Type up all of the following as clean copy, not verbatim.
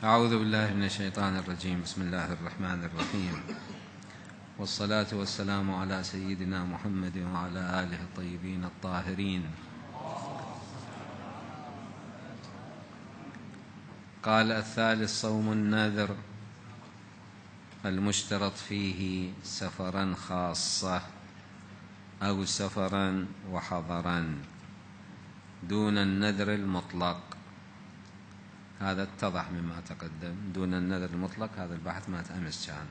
أعوذ بالله من الشيطان الرجيم. بسم الله الرحمن الرحيم، والصلاة والسلام على سيدنا محمد وعلى آله الطيبين الطاهرين. قال: الثالث صوم النذر المشترط فيه سفرا خاصة أو سفرا وحضرا دون النذر المطلق. هذا اتضح مما تقدم. دون النذر المطلق هذا البحث ما تأمس كان.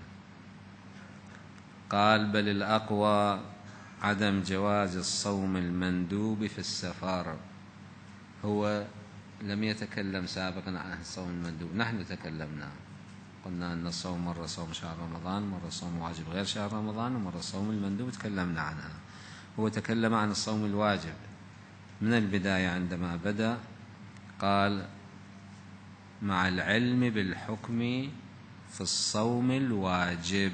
قال: بل الأقوى عدم جواز الصوم المندوب في السفر. هو لم يتكلم سابقا عن الصوم المندوب، نحن تكلمنا، قلنا أن الصوم مرة صوم شهر رمضان، مرة صوم واجب غير شهر رمضان، ومرة الصوم المندوب تكلمنا عنها. هو تكلم عن الصوم الواجب من البداية. عندما بدأ قال: مع العلم بالحكم في الصوم الواجب.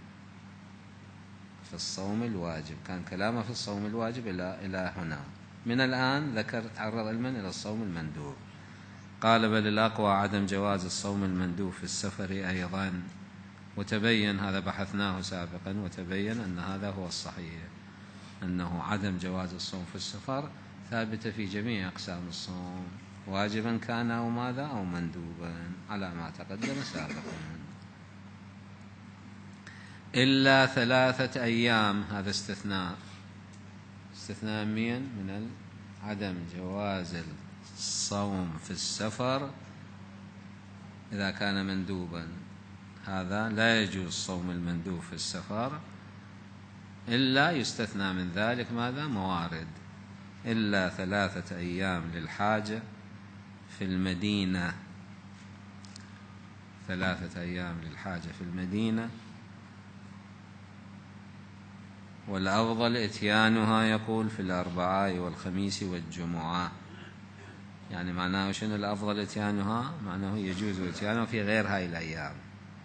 في الصوم الواجب كان كلامه في الصوم الواجب إلى هنا. من الآن تعرض علما إلى الصوم المندوب. قال: بل الأقوى عدم جواز الصوم المندوب في السفر أيضا. وتبين، هذا بحثناه سابقا، وتبين أن هذا هو الصحيح، أنه عدم جواز الصوم في السفر ثابتة في جميع أقسام الصوم، واجبا كان أو ماذا أو مندوبا، على ما تقدم سابقا، إلا 3 أيام. هذا استثناء من عدم جواز الصوم في السفر إذا كان مندوبا. هذا لا يجوز صوم المندوب في السفر، إلا يستثنى من ذلك ماذا؟ موارد. إلا 3 أيام للحاجة في المدينة. 3 أيام للحاجة في المدينة، والأفضل إتيانها يقول في الأربعاء والخميس والجمعة. يعني معناه شنو الأفضل إتيانها؟ معناه يجوز إتيانها في غير هاي الأيام.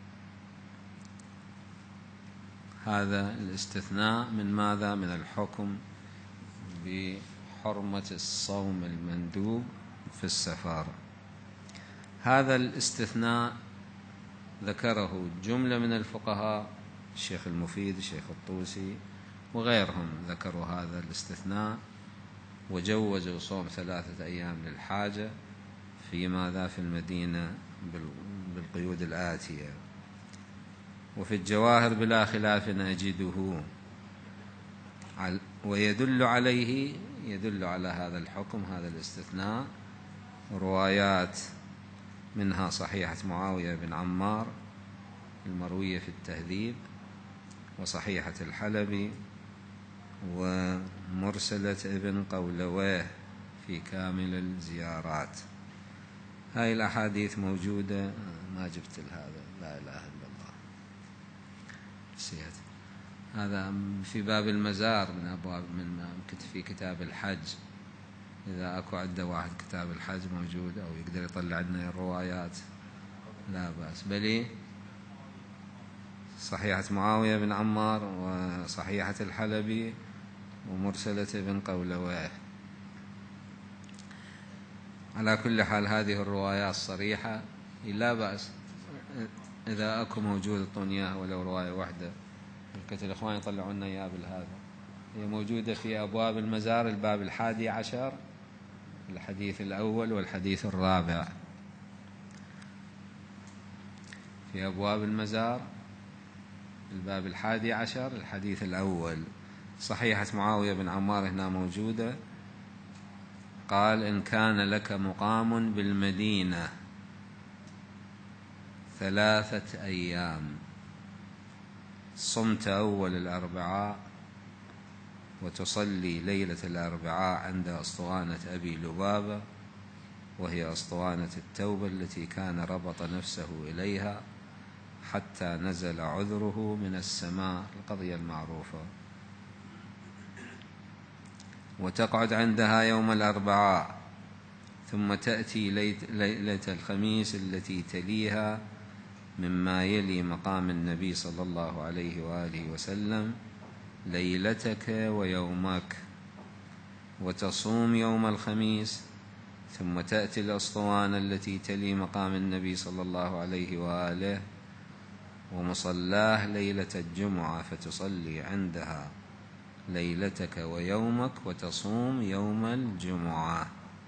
هذا الاستثناء من ماذا؟ من الحكم بحرمة الصوم المندوب في السفر. هذا الاستثناء ذكره جملة من الفقهاء، الشيخ المفيد، الشيخ الطوسي وغيرهم، ذكروا هذا الاستثناء وجوزوا صوم 3 أيام للحاجة في ماذا؟ في المدينة بالقيود الآتية. وفي الجواهر بلا خلاف نجده، ويدل عليه، يدل على هذا الحكم، هذا الاستثناء، روايات منها صحيحة معاوية بن عمار المروية في التهذيب، وصحيحة الحلبي، ومرسلة ابن قولويه في كامل الزيارات. هاي الأحاديث موجودة. ما جبت هذا، لا إله إلا الله، نسيت. هذا في باب المزار من أبواب، في كتاب الحج. إذا أكو عنده واحد كتاب الحج موجود أو يقدر يطلع لنا الروايات لا بأس. بل صحيحة معاوية بن عمار، وصحيحة الحلبي، ومرسلة ابن قولويه. على كل حال هذه الروايات صريحة، لا بأس. إذا أكو موجود اعطوني إياها ولو رواية واحدة، قلت الإخوان يطلعون لنا إياها بالهذا. هي موجودة في أبواب المزار، الباب 11، الحديث الأول والحديث الرابع. في أبواب المزار الباب 11 الحديث الأول. صحيحة معاوية بن عمار هنا موجودة. قال: إن كان لك مقام بالمدينة 3 أيام، صمت أول الأربعاء، وتصلي ليلة الأربعاء عند أسطوانة أبي لبابة، وهي أسطوانة التوبة التي كان ربط نفسه إليها حتى نزل عذره من السماء، القضية المعروفة. وتقعد عندها يوم الأربعاء، ثم تأتي ليلة الخميس التي تليها مما يلي مقام النبي صلى الله عليه وآله وسلم ليلتك ويومك، وتصوم يوم الخميس ثم تأتي الأسطوانة التي تلي مقام النبي صلى الله عليه وآله ومصلاه ليلة الجمعة، فتصلي عندها ليلتك ويومك وتصوم يوم الجمعة.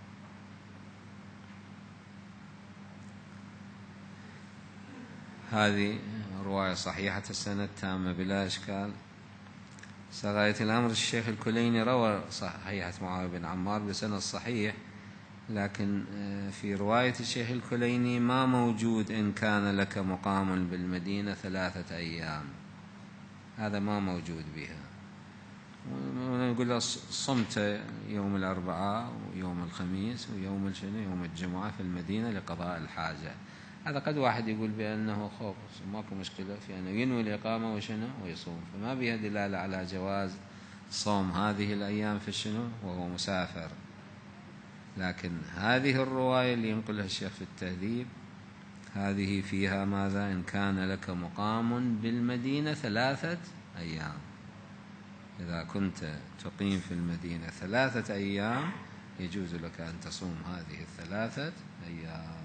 هذه رواية صحيحة السند تامة بلا إشكال. سغاية الأمر الشيخ الكليني روى صحيحة معاوية بن عمار بسند صحيح، لكن في رواية الشيخ الكليني ما موجود إن كان لك مقام بالمدينة 3 أيام، هذا ما موجود بها. ونقول له صمت يوم الأربعاء ويوم الخميس ويوم يوم الجمعة في المدينة لقضاء الحاجة. هذا قد واحد يقول بأنه خوف، ماكو مشكلة في أنه ينوي الإقامة ويصوم، فما بها دلالة على جواز صوم هذه الأيام في وهو مسافر. لكن هذه الرواية اللي ينقلها الشيخ في التهذيب هذه فيها ماذا؟ إن كان لك مقام بالمدينة 3 أيام. إذا كنت تقيم في المدينة 3 أيام يجوز لك أن تصوم هذه 3 أيام.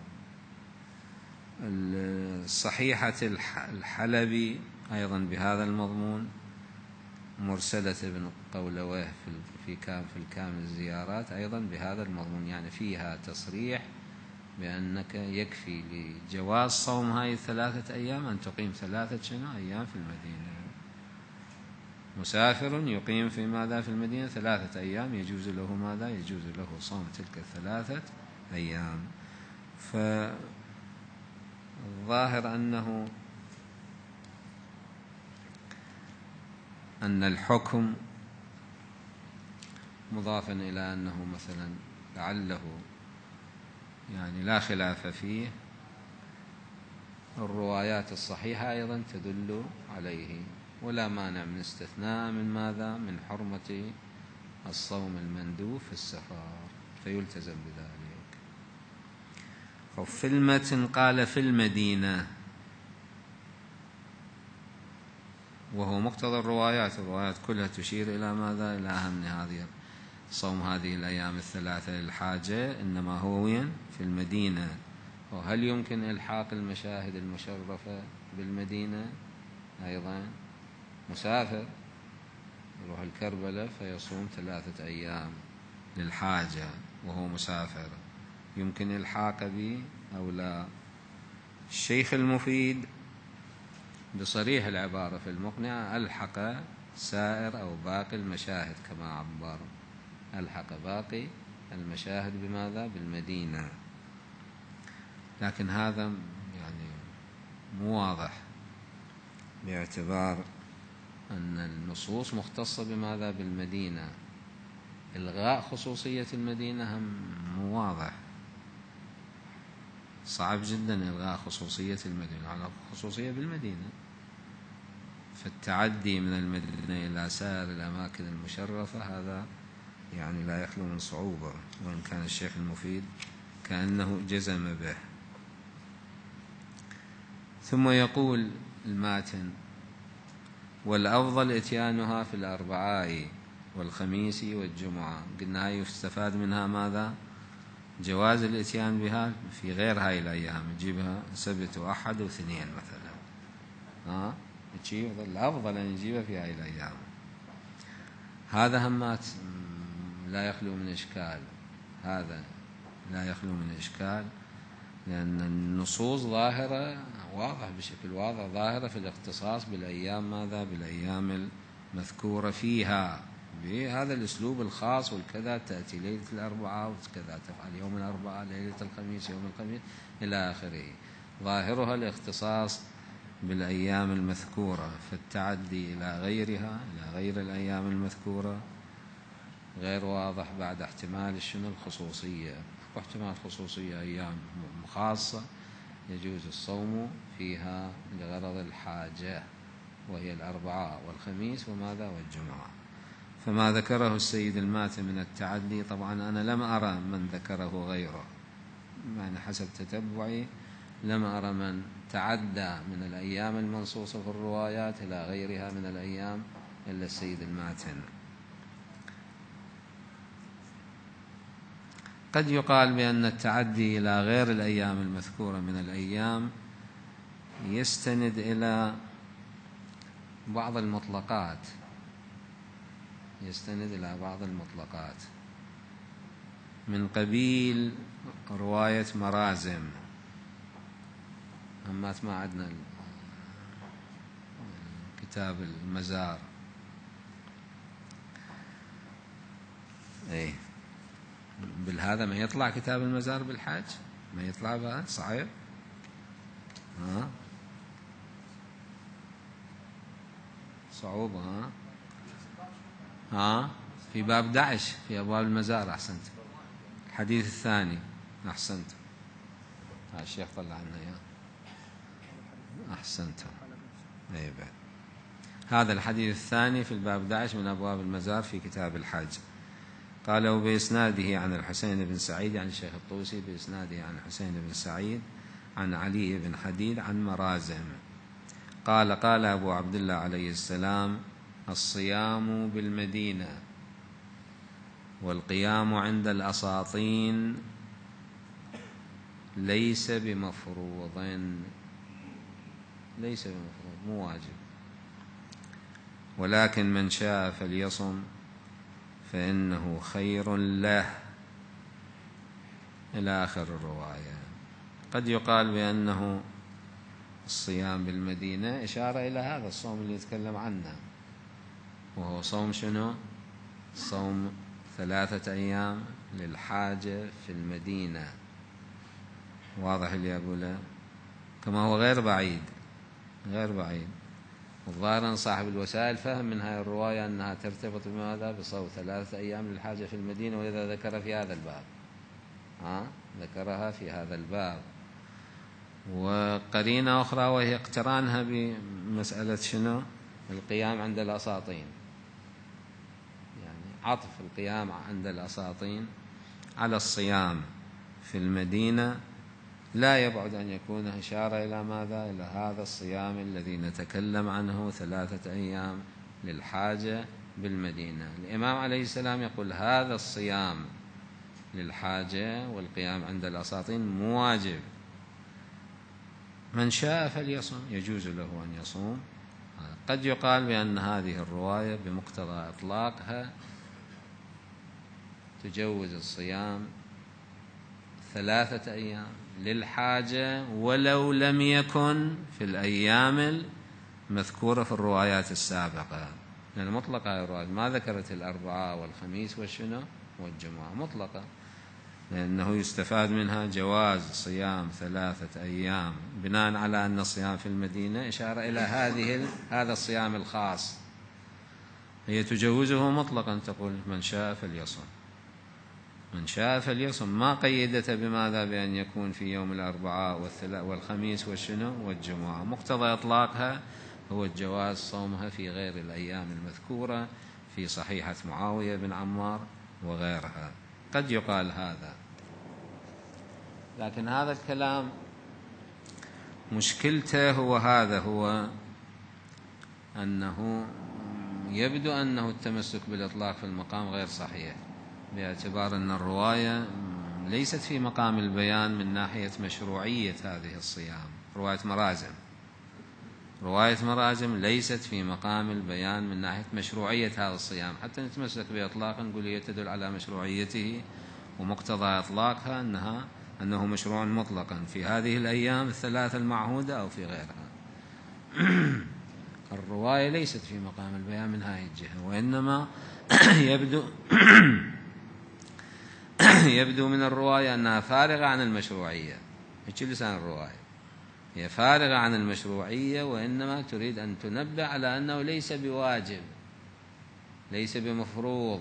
الصحيحة الحلبي أيضا بهذا المضمون، مرسلة بن قولويه في الكامل الزيارات أيضا بهذا المضمون، يعني فيها تصريح بأنك يكفي لجواز صوم هاي 3 أيام أن تقيم 3 أيام في المدينة. مسافر يقيم في ماذا في المدينة 3 أيام يجوز له ماذا؟ يجوز له صوم تلك 3 أيام. فالظاهر أن الحكم مضافا إلى أنه مثلا لعله يعني لا خلاف فيه، الروايات الصحيحة أيضا تدل عليه، ولا مانع من استثناء من ماذا؟ من حرمة الصوم المندوب في السفر، فيلتزم بذلك. وفي المتن قال في المدينة، وهو مقتضى الروايات كلها تشير إلى ماذا؟ إلى أهم هذه صوم هذه الأيام 3 للحاجة، إنما هو وين؟ في المدينة. وهل يمكن إلحاق المشاهد المشرفة بالمدينة؟ أيضا مسافر يروح الكربلة فيصوم 3 أيام للحاجة وهو مسافر، يمكن إلحاق به أو لا؟ الشيخ المفيد بصريح العبارة في المقنعة ألحق سائر أو باقي المشاهد، كما عبر ألحق باقي المشاهد بماذا؟ بالمدينة. لكن هذا يعني مو واضح، باعتبار أن النصوص مختصة بماذا؟ بالمدينة. إلغاء خصوصية المدينة هم مو واضح، صعب جدا إلغاء خصوصية المدينة على خصوصية بالمدينة. فالتعدي من المدينة إلى سائر الأماكن المشرفة هذا يعني لا يخلو من صعوبة، وإن كان الشيخ المفيد كأنه جزم به. ثم يقول الماتن: والأفضل إتيانها في الأربعاء والخميس والجمعة. قلنا هاي يستفاد منها ماذا؟ جواز الإتيان بها في غير هاي الأيام، نجيبها سبت وأحد واثنين مثلا، الأفضل أن نجيبها في هاي الأيام. هذا همات لا يخلو من إشكال، هذا لا يخلو من إشكال، لأن النصوص ظاهرة واضح بشكل واضح ظاهرة في الاختصاص بالأيام ماذا؟ بالأيام المذكورة فيها بهذا الأسلوب الخاص، والكذا تأتي ليلة الأربعاء وكذا تفعل يوم الأربعاء، ليلة الخميس يوم الخميس إلى آخره. ظاهرها الاختصاص بالأيام المذكورة، فالتعدي إلى غيرها إلى غير الأيام المذكورة غير واضح بعد احتمال الخصوصية، واحتمال خصوصية أيام خاصة يجوز الصوم فيها لغرض الحاجة، وهي الأربعاء والخميس وماذا؟ والجمعة. فما ذكره السيد الماتن من التعدي طبعا أنا لم أرى من ذكره غيره، يعني حسب تتبعي لم أرى من تعدى من الأيام المنصوصة في الروايات إلى غيرها من الأيام إلا السيد الماتن. قد يقال بأن التعدي إلى غير الأيام المذكورة من الأيام يستند إلى بعض المطلقات، من قبيل رواية مرازم. أما ما عندنا كتاب المزار، أي بالهذا ما يطلع كتاب المزار بالحج، ما يطلع بقى صعب. صعوبة. في باب 11 في أبواب المزار. أحسنت. الحديث الثاني. أحسنت. الشيخ طلع لنا إياه. أحسنت. أي بعد. هذا الحديث الثاني في الباب 11 من أبواب المزار في كتاب الحج. قال وبإسناده عن الحسين بن سعيد عن الشيخ الطوسي بإسناده عن الحسين بن سعيد عن علي بن حديد عن مرازم قال قال أبو عبد الله عليه السلام: الصيام بالمدينة والقيام عند الأساطين ليس بمفروض، مو واجب، ولكن من شاء فليصم فإنه خير له، إلى آخر الرواية. قد يقال بأنه الصيام بالمدينة إشارة إلى هذا الصوم اللي يتكلم عنه، وهو صوم شنو؟ صوم 3 أيام للحاجة في المدينة. واضح اللي أقوله؟ كما هو غير بعيد. والظاهر أن صاحب الوسائل فهم من هذه الرواية أنها ترتبط بماذا؟ بصوم 3 أيام للحاجة في المدينة، ولذا ذكر في هذا الباب. ذكرها في هذا الباب. وقرينة أخرى وهي اقترانها بمسألة شنو؟ القيام عند الأساطين، يعني عطف القيام عند الأساطين على الصيام في المدينة لا يبعد أن يكون إشارة إلى ماذا؟ إلى هذا الصيام الذي نتكلم عنه 3 أيام للحاجة بالمدينة. الإمام عليه السلام يقول هذا الصيام للحاجة والقيام عند الأساطين مواجب، من شاء فليصم، يجوز له أن يصوم. قد يقال بأن هذه الرواية بمقتضى إطلاقها تجوز الصيام 3 أيام للحاجة ولو لم يكن في الأيام المذكورة في الروايات السابقة، لأن مطلقة الروايات ما ذكرت الأربعاء والخميس والشنو والجمعة، مطلقة، لأنه يستفاد منها جواز صيام 3 أيام بناء على أن الصيام في المدينة إشارة إلى هذا الصيام الخاص. هي تجوزه مطلقا، تقول من شاء فليصم، من شاء فليصم، ما قيدت بماذا؟ بأن يكون في يوم الأربعاء والخميس والشنو والجمعة. مقتضى إطلاقها هو الجواز صومها في غير الأيام المذكورة في صحيحة معاوية بن عمار وغيرها. قد يقال هذا، لكن هذا الكلام مشكلته هو أنه يبدو أنه التمسك بالإطلاق في المقام غير صحيح، باعتبار أن الرواية ليست في مقام البيان من ناحية مشروعية هذه الصيام. رواية مرازم ليست في مقام البيان من ناحية مشروعية هذا الصيام، حتى نتمسك بإطلاقا نقول هي تدل على مشروعيته، ومقتضى إطلاقها أنه مشروع مطلقا في هذه الأيام 3 المعهودة أو في غيرها. الرواية ليست في مقام البيان من هذه الجهة، وإنما يبدو من الرواية أنها فارغة عن المشروعية. هيك لسان الرواية، هي فارغة عن المشروعية، وإنما تريد أن تنبه على أنه ليس بواجب، ليس بمفروض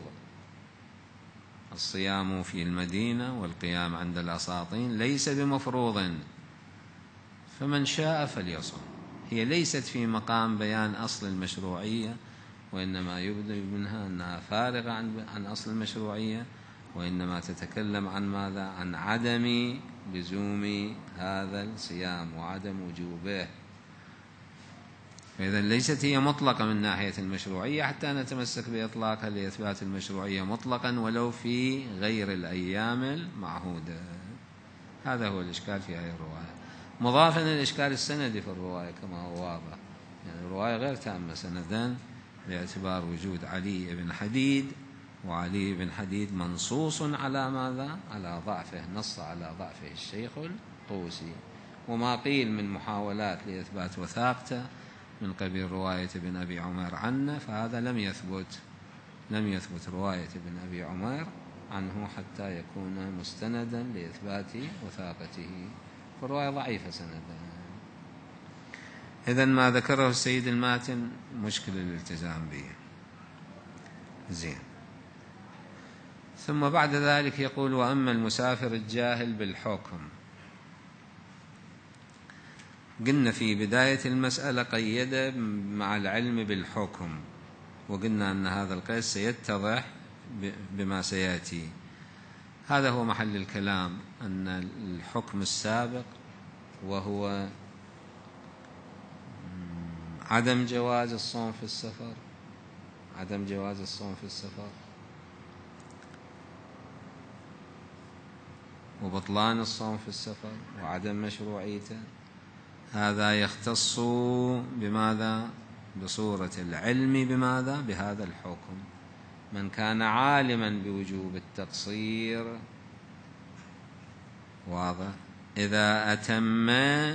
الصيام في المدينة والقيام عند الأساطين، ليس بمفروض، فمن شاء فليصم. هي ليست في مقام بيان أصل المشروعية، وإنما يبدو منها أنها فارغة عن أصل المشروعية، وإنما تتكلم عن ماذا؟ عن عدم لزوم هذا الصيام وعدم وجوبه. فإذا ليست هي مطلقة من ناحية المشروعية حتى نتمسك بإطلاقها لإثبات المشروعية مطلقا ولو في غير الأيام المعهودة. هذا هو الإشكال في هذه الرواية، مضافا الإشكال السندي في الرواية كما هو واضح، يعني الرواية غير تامة سندا باعتبار وجود علي بن حديد، وعلي بن حديد منصوص على ماذا؟ على ضعفه، نص على ضعفه الشيخ الطوسي، وما قيل من محاولات لإثبات وثاقته من قبيل رواية ابن أبي عمير عنه، فهذا لم يثبت رواية ابن أبي عمير عنه حتى يكون مستندا لإثبات وثاقته، فالرواية ضعيفة سندا. إذن ما ذكره السيد الماتن مشكل الالتزام به. زين. ثم بعد ذلك يقول: وأما المسافر الجاهل بالحكم. قلنا في بداية المسألة قيد مع العلم بالحكم، وقلنا أن هذا القيد سيتضح بما سيأتي. هذا هو محل الكلام، أن الحكم السابق وهو عدم جواز الصوم في السفر، عدم جواز الصوم في السفر، وبطلان الصوم في السفر، وعدم مشروعيته، هذا يختص بماذا؟ بصورة العلم بماذا؟ بهذا الحكم. من كان عالما بوجوب التقصير، واضح، إذا أتم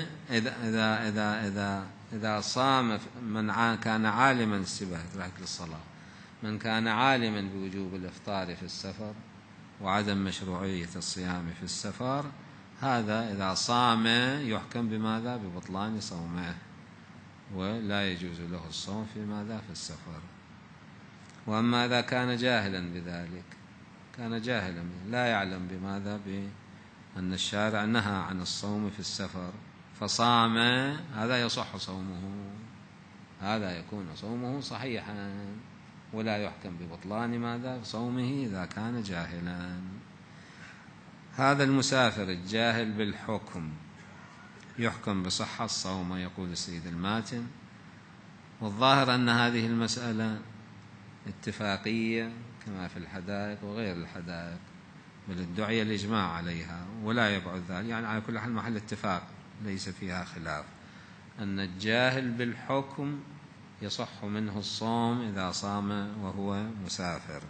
إذا صام، من كان عالما انتبه للصلاة، من كان عالما بوجوب الإفطار في السفر وعدم مشروعية الصيام في السفر، هذا إذا صام يحكم بماذا؟ ببطلان صومه، ولا يجوز له الصوم في ماذا؟ في السفر. وأما إذا كان جاهلا بذلك، كان جاهلا لا يعلم بماذا؟ بأن الشارع نهى عن الصوم في السفر فصام، هذا يصح صومه، هذا يكون صومه صحيحا، ولا يحكم ببطلان ماذا؟ صومه إذا كان جاهلا. هذا المسافر الجاهل بالحكم يحكم بصحة الصوم، يقول السيد الماتن. والظاهر أن هذه المسألة اتفاقية كما في الحدائق وغير الحدائق، بل ادعي الإجماع عليها ولا يبعد ذلك، يعني على كل حال محل اتفاق ليس فيها خلاف، أن الجاهل بالحكم يصح منه الصوم إذا صام وهو مسافر.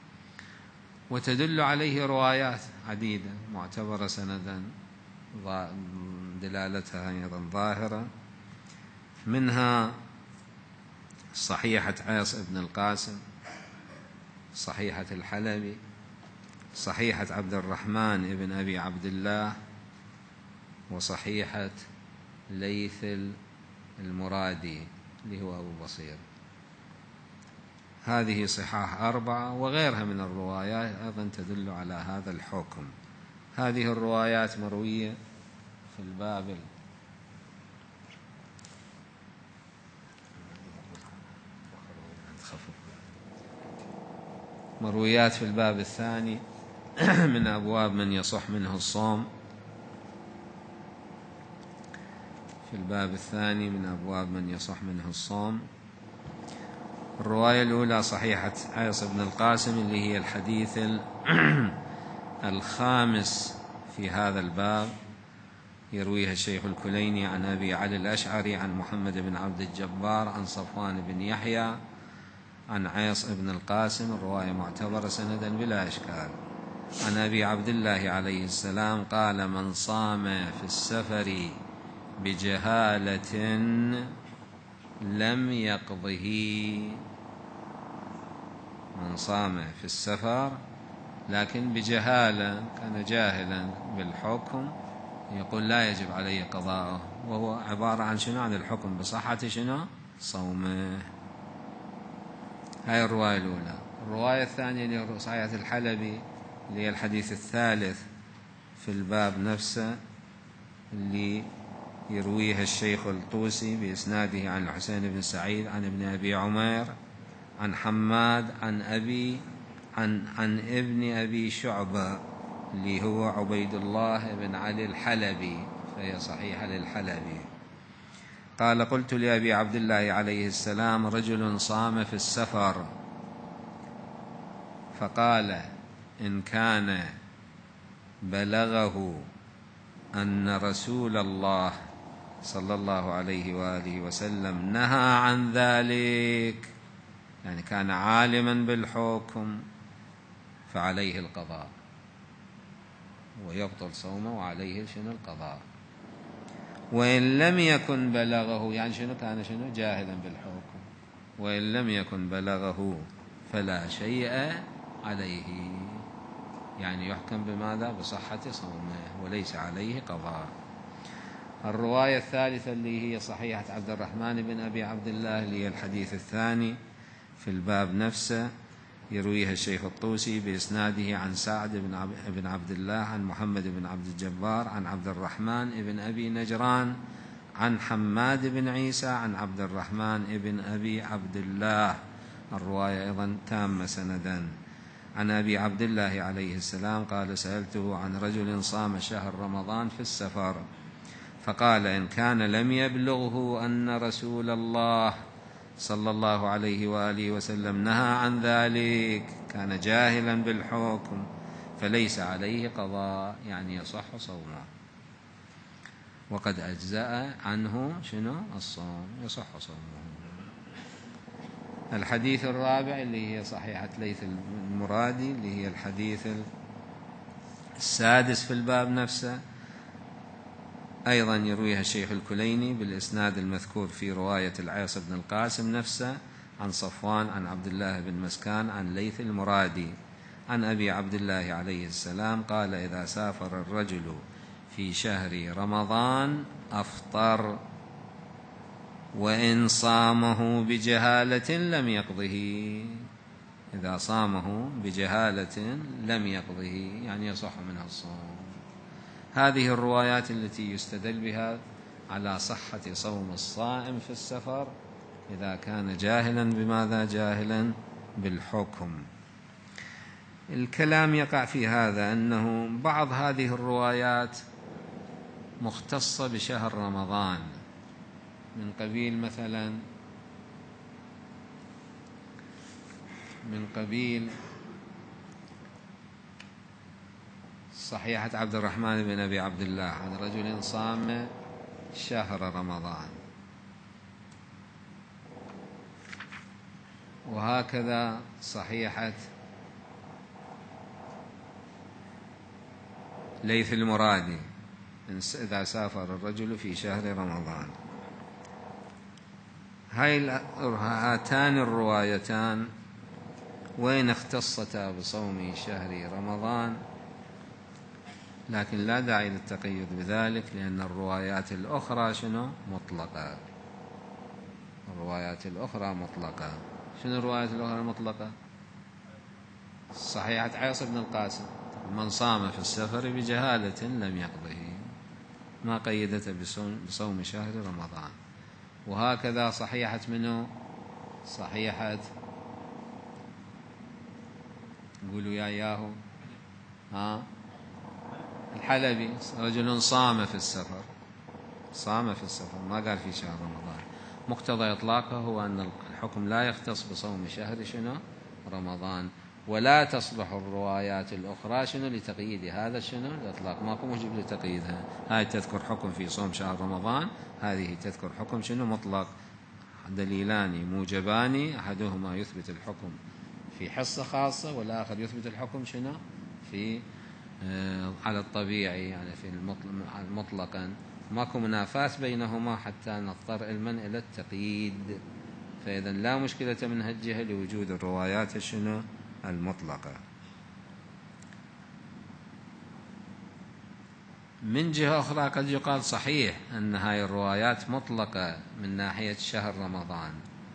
وتدل عليه روايات عديدة معتبرة سندا دلالتها أيضا ظاهرة، منها صحيحة عياص بن القاسم، صحيحة الحلبي، صحيحة عبد الرحمن بن أبي عبد الله، وصحيحة ليث المرادي اللي هو أبو بصير. هذه صحاح 4، وغيرها من الروايات أيضا تدل على هذا الحكم. هذه الروايات مروية في الباب مرويات في الباب الثاني من أبواب من يصح منه الصوم، في الباب الثاني من أبواب من يصح منه الصوم. الرواية الأولى صحيحة عياص بن القاسم اللي هي الحديث الخامس في هذا الباب، يرويها الشيخ الكليني عن أبي علي الأشعري عن محمد بن عبد الجبار عن صفوان بن يحيى عن عياص بن القاسم، الرواية معتبرة سندا بلا إشكال. عن أبي عبد الله عليه السلام قال: من صام في السفر بجهالة لم يقضه. من صام في السفر لكن بجهالة، كان جاهلا بالحكم، يقول لا يجب عليه قضاءه، وهو عبارة عن شنو؟ عن الحكم بصحة شنو؟ صومه. هاي الرواية الأولى. الرواية الثانية اللي هي صحيحة الحلبي اللي هي الحديث الثالث في الباب نفسه، اللي يرويها الشيخ الطوسي بإسناده عن الحسين بن سعيد عن ابن أبي عمير عن حماد عن ابن أبي شعبة اللي هو عبيد الله بن علي الحلبي، فهي صحيحة للحلبي. قال: قلت لأبي عبد الله عليه السلام: رجل صام في السفر، فقال: إن كان بلغه أن رسول الله صلى الله عليه وآله وسلم نهى عن ذلك، يعني كان عالما بالحكم، فعليه القضاء ويبطل صومه وعليه شنو القضاء. وإن لم يكن بلغه، يعني شنو كان شنو جاهلا بالحكم، وإن لم يكن بلغه فلا شيء عليه، يعني يحكم بماذا؟ بصحة صومه وليس عليه قضاء. الرواية الثالثة اللي هي صحيحة عبد الرحمن بن أبي عبد الله، اللي هي الحديث الثاني في الباب نفسه، يرويها الشيخ الطوسي بإسناده عن سعد بن عبد الله عن محمد بن عبد الجبار عن عبد الرحمن بن أبي نجران عن حماد بن عيسى عن عبد الرحمن بن أبي عبد الله. الرواية أيضا تامة سندا. عن أبي عبد الله عليه السلام قال: سألته عن رجل صام شهر رمضان في السفر، فقال: إن كان لم يبلغه أن رسول الله صلى الله عليه وآله وسلم نهى عن ذلك، كان جاهلا بالحكم، فليس عليه قضاء، يعني يصح صومه، وقد أجزأ عنه شنو الصوم، يصح صومه. الحديث الرابع اللي هي صحيحة ليث المرادي، اللي هي الحديث السادس في الباب نفسه، أيضا يرويها الشيخ الكليني بالإسناد المذكور في رواية العاص بن القاسم نفسه عن صفوان عن عبد الله بن مسكان عن ليث المرادي عن أبي عبد الله عليه السلام قال: إذا سافر الرجل في شهر رمضان أفطر، وإن صامه بجهالة لم يقضه. إذا صامه بجهالة لم يقضه، يعني يصح منها الصوم. هذه الروايات التي يستدل بها على صحة صوم الصائم في السفر إذا كان جاهلا بماذا؟ جاهلا بالحكم. الكلام يقع في هذا أنه بعض هذه الروايات مختصة بشهر رمضان، من قبيل مثلا صحيحة عبد الرحمن بن أبي عبد الله عن رجل صام شهر رمضان، وهكذا صحيحة ليث المرادي إذا سافر الرجل في شهر رمضان. هاتان الروايتان وين اختصتا بصوم شهر رمضان، لكن لا داعي للتقيد بذلك، لأن الروايات الأخرى شنو؟ مطلقة. الروايات الأخرى مطلقة. شنو الروايات الأخرى المطلقة؟ صحيحة عاص بن القاسم: من صام في السفر بجهالة لم يقضه، ما قيدته بصوم شهر رمضان. وهكذا صحيحة منه؟ صحيحة قولوا يا ياهو الحلبي: رجل صام في السفر، صام في السفر، ما قال في شهر رمضان. مقتضى إطلاقه هو أن الحكم لا يختص بصوم شهر شنو؟ رمضان، ولا تصلح الروايات الأخرى شنو؟ لتقييد هذا شنو؟ الإطلاق، ماكو موجب لتقييدها. هاي تذكر حكم في صوم شهر رمضان، هذه تذكر حكم شنو؟ مطلق. دليلان موجبان، أحدهما يثبت الحكم في حصة خاصة، والآخر يثبت الحكم شنو؟ في على الطبيعي، يعني في مطلقا. ماكو منافاة بينهما حتى نضطر علما إلى التقييد. فإذا لا مشكلة من هالجهة لوجود الروايات شنو؟ المطلقة. من جهة أخرى قد يقال صحيح أن هاي الروايات مطلقة من ناحية شهر رمضان،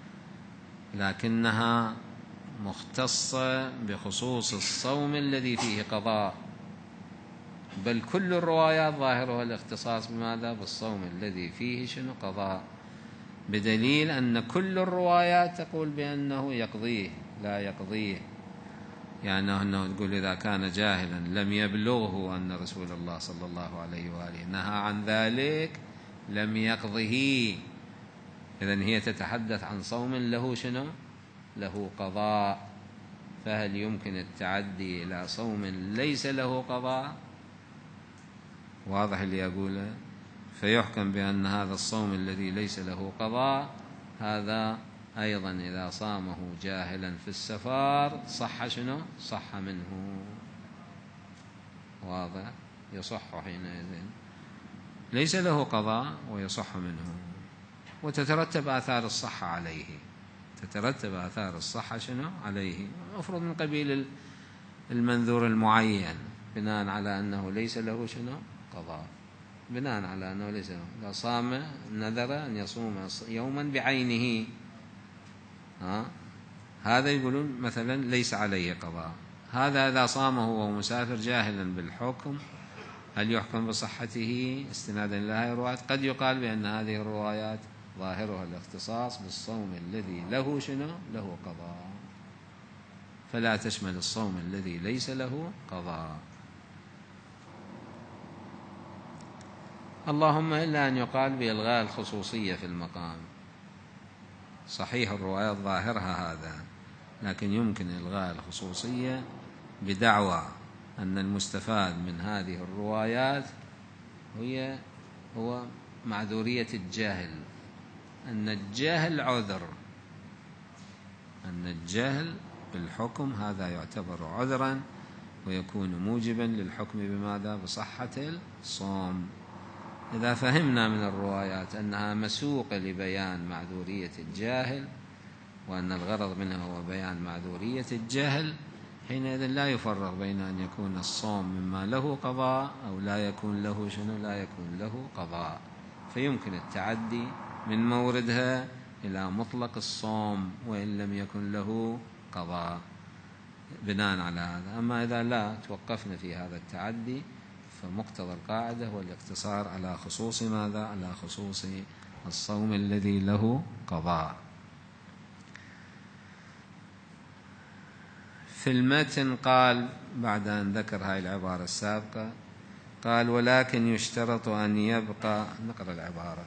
لكنها مختصة بخصوص الصوم الذي فيه قضاء، بل كل الروايات ظاهرها الاختصاص بماذا؟ بالصوم الذي فيه شنو؟ قضاء، بدليل أن كل الروايات تقول بأنه يقضيه لا يقضيه، يعني أنه تقول إذا كان جاهلا لم يبلغه أن رسول الله صلى الله عليه وآله نهى عن ذلك لم يقضه، إذن هي تتحدث عن صوم له شنو؟ له قضاء. فهل يمكن التعدي إلى صوم ليس له قضاء؟ واضح اللي أقوله؟ فيحكم بأن هذا الصوم الذي ليس له قضاء هذا أيضا إذا صامه جاهلا في السفر صح شنو؟ صح منه. واضح؟ يصح حينئذ، ليس له قضاء ويصح منه، وتترتب آثار الصحة عليه. تترتب آثار الصحة شنو؟ عليه. أفرض من قبيل المنذور المعين بناء على أنه ليس له شنو؟ قضاء. بناء على أنه ليس له، إذا صام نذر أن يصوم يوما بعينه، هذا يقولون مثلا ليس عليه قضاء. هذا إذا صامه وهو مسافر جاهلا بالحكم هل يحكم بصحته استنادا إلى هذه الروايات؟ قد يقال بأن هذه الروايات ظاهرها الاختصاص بالصوم الذي له شنو؟ له قضاء، فلا تشمل الصوم الذي ليس له قضاء. اللهم إلا أن يقال بإلغاء الخصوصية في المقام. صحيح الروايات ظاهرها هذا، لكن يمكن إلغاء الخصوصية بدعوى أن المستفاد من هذه الروايات هو معذورية الجاهل، أن الجاهل عذر، أن الجهل بالحكم هذا يعتبر عذرا ويكون موجبا للحكم بماذا؟ بصحة الصوم. إذا فهمنا من الروايات أنها مسوقة لبيان معذورية الجاهل وأن الغرض منها هو بيان معذورية الجهل، حينئذ لا يفرق بين أن يكون الصوم مما له قضاء أو لا يكون له شنو؟ لا يكون له قضاء. فيمكن التعدي من موردها إلى مطلق الصوم وإن لم يكن له قضاء بناء على هذا. أما إذا لا توقفنا في هذا التعدي فمقتضى القاعدة هو الاقتصار على خصوص ماذا؟ على خصوص الصوم الذي له قضاء. في المتن قال بعد أن ذكر هاي العبارة السابقة قال ولكن يشترط أن يبقى، نقرأ العبارة،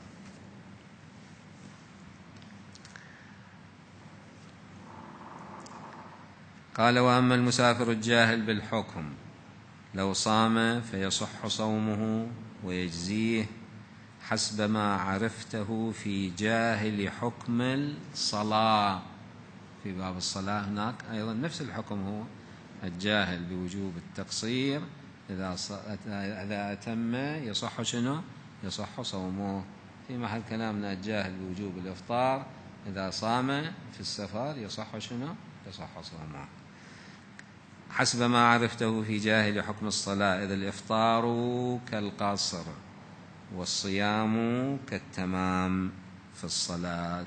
قال وأما المسافر الجاهل بالحكم لو صام فيصح صومه ويجزيه حسب ما عرفته في جاهل حكم الصلاة. في باب الصلاة هناك أيضا نفس الحكم، هو الجاهل بوجوب التقصير إذا أتم يصح شنو؟ يصح صومه. في محل كلامنا الجاهل بوجوب الإفطار إذا صام في السفر يصح شنو؟ يصح صومه حسب ما عرفته في جاهل حكم الصلاة، إذ الإفطار كالقصر والصيام كالتمام في الصلاة.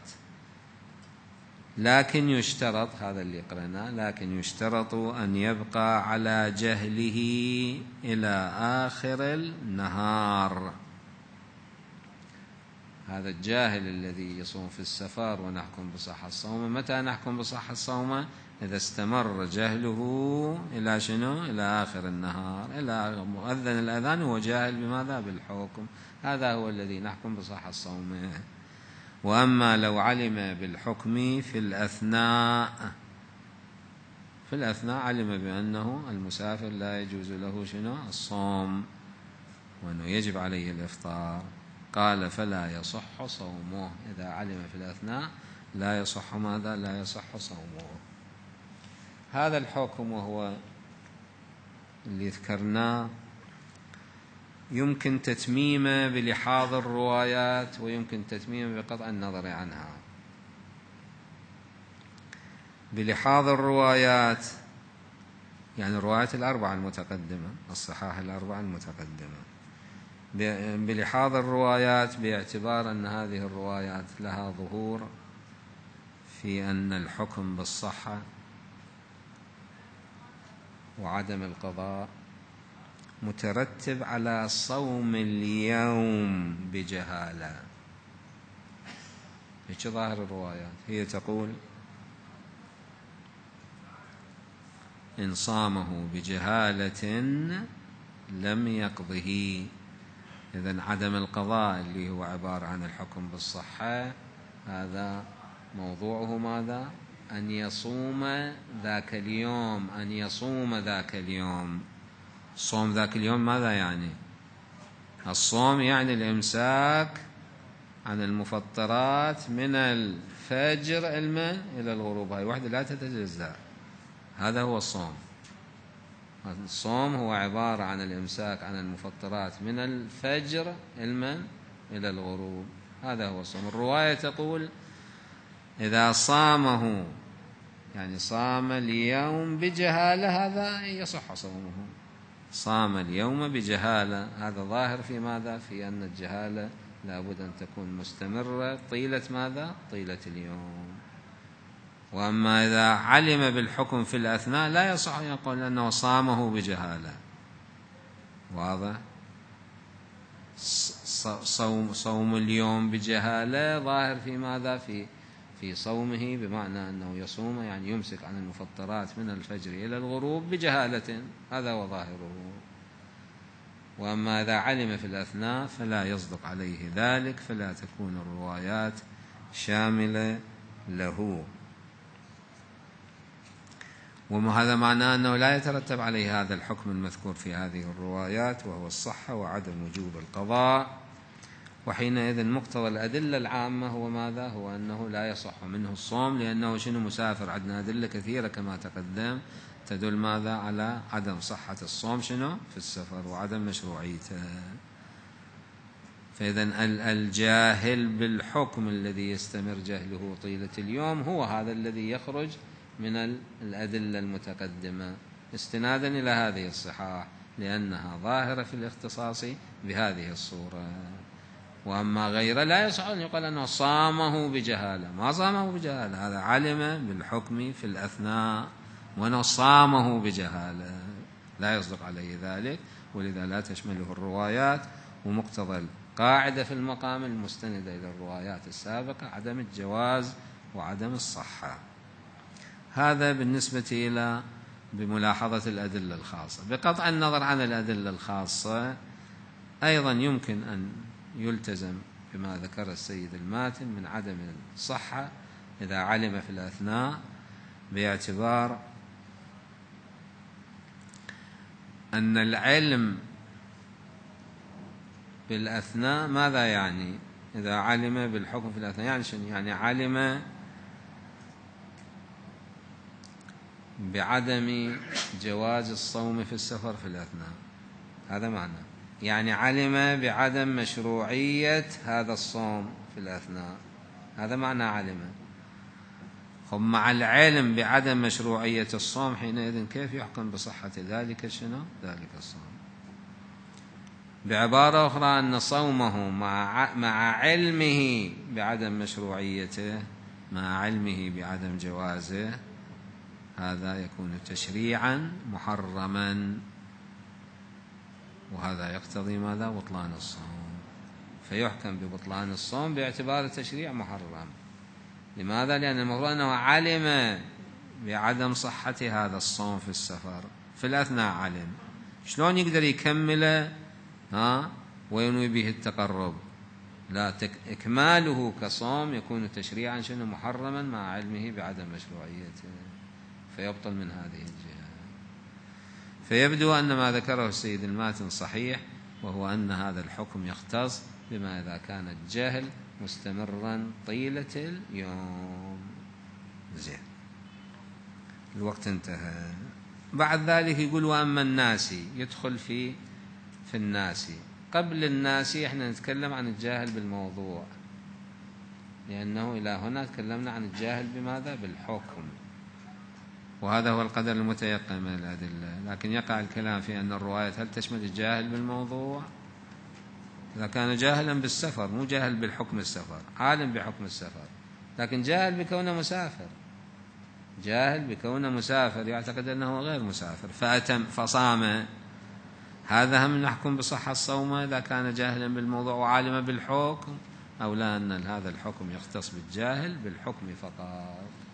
لكن يشترط، هذا اللي قرأناه، لكن يشترط أن يبقى على جهله إلى آخر النهار. هذا الجاهل الذي يصوم في السفر ونحكم بصحة الصوم، متى نحكم بصحة الصوم؟ إذا استمر جهله إلى شنو؟ إلى آخر النهار، إلى مؤذن الأذان هو جاهل بماذا؟ بالحكم، هذا هو الذي نحكم بصحة الصوم. وأما لو علم بالحكم في الأثناء علم بأنه المسافر لا يجوز له شنو؟ الصوم، وأنه يجب عليه الإفطار، قال فلا يصح صومه. إذا علم في الأثناء لا يصح ماذا؟ لا يصح صومه. هذا الحكم وهو اللي ذكرناه يمكن تتميمه بلحاظ الروايات ويمكن تتميمه بقطع النظر عنها. بلحاظ الروايات يعني الروايات الأربعة المتقدمة، الصحاح الأربعة المتقدمة. بلحاظ الروايات باعتبار أن هذه الروايات لها ظهور في أن الحكم بالصحة وعدم القضاء مترتب على صوم اليوم بجهالة. هيك ظاهر الروايات، هي تقول إن صامه بجهالة لم يقضه. إذن عدم القضاء اللي هو عبارة عن الحكم بالصحة هذا موضوعه ماذا؟ أن يصوم ذاك اليوم، أن يصوم ذاك اليوم. صوم ذاك اليوم ماذا يعني؟ الصوم يعني الإمساك عن المفطرات من الفجر إلى الغروب. هاي وحدة لا تتجزأ. هذا هو الصوم. الصوم هو عبارة عن الإمساك عن المفطرات من الفجر إلى الغروب. هذا هو الصوم. الرواية تقول إذا صامه، يعني صام اليوم بجهالة، هذا يصح صومه. صام اليوم بجهالة، هذا ظاهر في ماذا؟ في أن الجهالة لابد أن تكون مستمرة طيلة ماذا؟ طيلة اليوم. وأما إذا علم بالحكم في الأثناء لا يصح أن يقول أنه صامه بجهالة. واضح؟ صوم اليوم بجهالة ظاهر في ماذا؟ في صومه، بمعنى أنه يصوم يعني يمسك عن المفطرات من الفجر إلى الغروب بجهالة، هذا هو ظاهره. وأما إذا علم في الأثناء فلا يصدق عليه ذلك، فلا تكون الروايات شاملة له. وهذا معناه أنه لا يترتب عليه هذا الحكم المذكور في هذه الروايات، وهو الصحة وعدم وجوب القضاء. وحينئذ مقتضى الأدلة العامة هو ماذا؟ هو أنه لا يصح منه الصوم، لأنه شنو؟ مسافر. عندنا أدلة كثيرة كما تقدم تدل ماذا؟ على عدم صحة الصوم شنو؟ في السفر، وعدم مشروعيته. فإذا الجاهل بالحكم الذي يستمر جهله طيلة اليوم هو هذا الذي يخرج من الأدلة المتقدمة استنادا إلى هذه الصحاح، لأنها ظاهرة في الاختصاص بهذه الصورة. وأما غيره لا يصح أن يقال أنه صامه بجهالة. ما صامه بجهالة، هذا علم بالحكم في الأثناء، وأنه صامه بجهالة لا يصدق عليه ذلك، ولذا لا تشمله الروايات. ومقتضى القاعدة في المقام المستندة إلى الروايات السابقة عدم الجواز وعدم الصحة. هذا بالنسبة إلى بملاحظة الأدلة الخاصة. بقطع النظر عن الأدلة الخاصة أيضا يمكن أن يلتزم بما ذكر السيد الماتن من عدم الصحة إذا علم في الأثناء، باعتبار أن العلم بالأثناء ماذا يعني؟ إذا علم بالحكم في الأثناء يعني شنو؟ يعني علم بعدم جواز الصوم في السفر في الأثناء، هذا معنى. يعني علم بعدم مشروعية هذا الصوم في الأثناء، هذا معنى علم. هم مع العلم بعدم مشروعية الصوم حينئذ كيف يحكم بصحة ذلك شنو؟ ذلك الصوم. بعبارة أخرى أن صومه مع علمه بعدم مشروعيته، مع علمه بعدم جوازه، هذا يكون تشريعا محرما، وهذا يقتضي ماذا؟ بطلان الصوم. فيحكم ببطلان الصوم باعتبار تشريع محرم. لماذا؟ لأن المفروض أنه علم بعدم صحة هذا الصوم في السفر، في الأثناء علم، شلون يقدر يكمله وينوي به التقرب؟ لا، إكماله كصوم يكون تشريعا شنو؟ محرما مع علمه بعدم مشروعيته، فيبطل من هذه الجهة. فيبدو أن ما ذكره السيد الماتن صحيح، وهو أن هذا الحكم يختص بما إذا كان الجهل مستمرا طيلة اليوم. زين، الوقت انتهى. بعد ذلك يقول وأما الناسي، يدخل في الناسي. قبل الناسي احنا نتكلم عن الجاهل بالموضوع، لأنه إلى هنا تكلمنا عن الجاهل بماذا؟ بالحكم، وهذا هو القدر المتيقن من الأدلة. لكن يقع الكلام في أن الرواية هل تشمل الجاهل بالموضوع؟ إذا كان جاهلا بالسفر، مو جاهل بالحكم السفر، عالم بحكم السفر، لكن جاهل بكونه مسافر، جاهل بكونه مسافر، يعتقد أنه غير مسافر فصام، هذا هم نحكم بصحة الصوم إذا كان جاهلا بالموضوع وعالما بالحكم، أو لا أن هذا الحكم يختص بالجاهل بالحكم فقط.